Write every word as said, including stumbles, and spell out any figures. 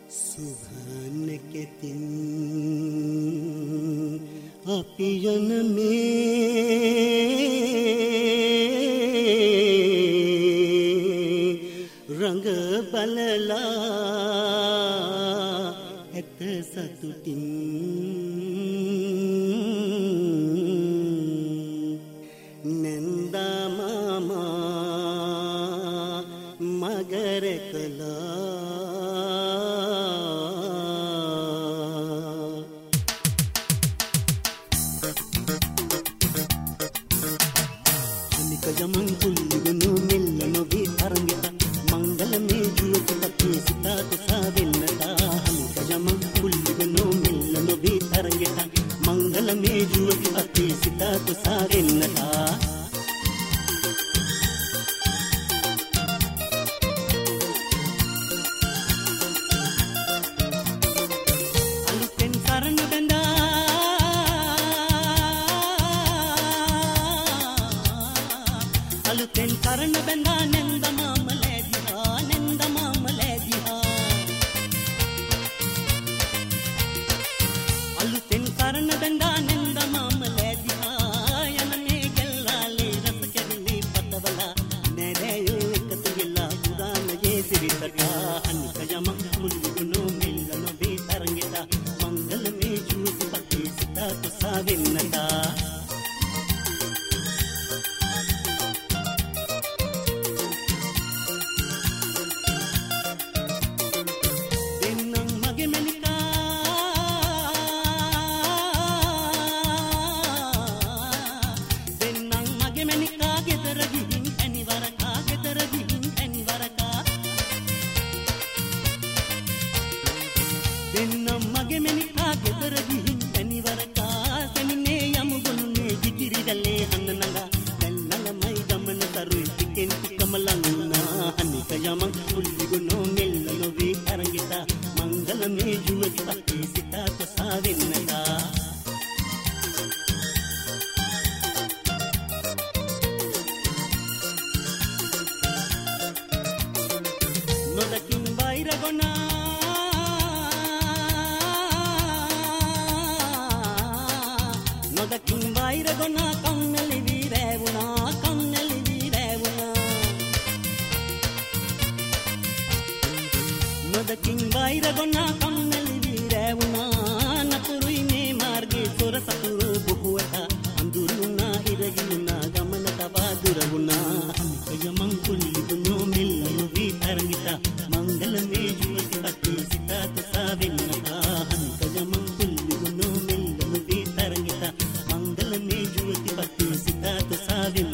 සුභානකෙතින් අපි යන මේ රංග බලලා ඇත සතුටින් නන්දා මාමා මගර කළා යමන් කුල්ලිගුණු මෙල්ල නොවී තරංගෙත මංගල මේ ජුවක පතේ සිතාත සාවෙන්නතා හනික යමන් කුල්ලිගුණු මෙල්ල නොවී තරංගෙත මංගල මේ ජුවක පතේ සිතාත සාවෙන්නතා අලුතෙන් සරණ බඳා අලුතෙන් කරන බඳා නෙන්ද මාම ලැබිහා නෙන්ද මාම ලැබිහා අලුතෙන් කරන බඳා නෙන්ද මාම ලැබිහා යන මේ ගැල්ලාලේ රස කැවිලි පතවලා නැරයෝ එකතු වෙලා පුදානයේ සිරිතකා අනික යමක් මුල්ගුණු මෙල්ල නොවේ තරංගෙත මංගල මේ ජුවක පතේ සිතාත සාවෙන්නතා දෙන්නම් මගේ මෙනිකා ගෙදර ගිහින් පැණිවරකා සෙමිනේ යමු ගොනුනේ ගිගිරි දැලේ හන්න නඟා දැන් ළඟමයි ගමන තරුයි ටිකෙන් ටිකම ලඟුණා අනික යමන් කුල්ලිගුණෝ මෙල්ල නොවේ තරංගිතා මංගල මේ ජුවක පතේ සිතාත සාවෙන්නතා නොදකින් වෛර ගොනා නොදකින් වෛර ගොනා කන්නලි වීරැවුනා කන්නලි වීරැවුනා නොදකින් වෛර ගොනා කන්නලි වීරැවුනා නපුරුයි මේ මාර්ගේ සොර සතුරු බොහෝට අඳුරුණා ඉරගිනුනා ගමන තවා දුර වුණා අනික යමන් කුල්ලිගුණෝ මෙල්ල නොවී තරංගිතා මංගල මේ ජුවක පතේ සිතාත සාවෙන්නතා අනික යමන් කුල්ලිගුණෝ මෙල්ල නොවී තරංගිතා මංගල මේ ජුවක පතේ සිතාත සාවෙන්නතා